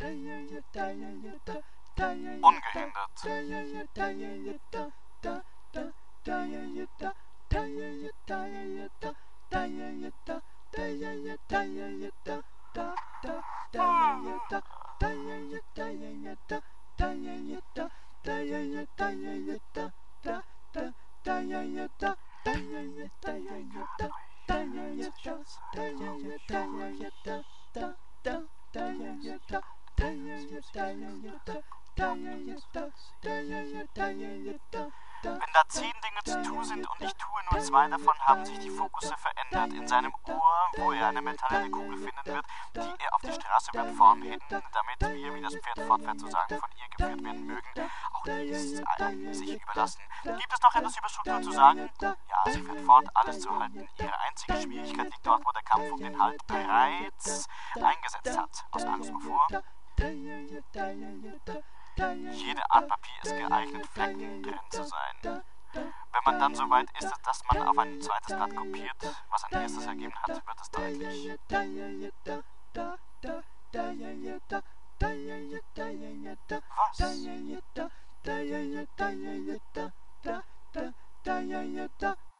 Wenn da 10 Dinge zu tun sind und ich tue nur 2 davon, haben sich die Fokusse verändert. In seinem Ohr, wo er eine metallene Kugel finden wird, die er auf die Straße wird formen hin, damit wir, wie das Pferd fortfährt zu sagen, von ihr geführt werden mögen. Auch dies sich überlassen. Gibt es noch etwas über Struktur zu sagen? Ja, sie fährt fort, alles zu halten. Ihre einzige Schwierigkeit liegt dort, wo der Kampf um den Halt bereits eingesetzt hat. Aus Angst wovor? Jede Art Papier ist geeignet, Flecken drin zu sein. Wenn man dann so weit ist, dass man auf ein zweites Blatt kopiert, was ein erstes ergeben hat, wird es deutlich. Was?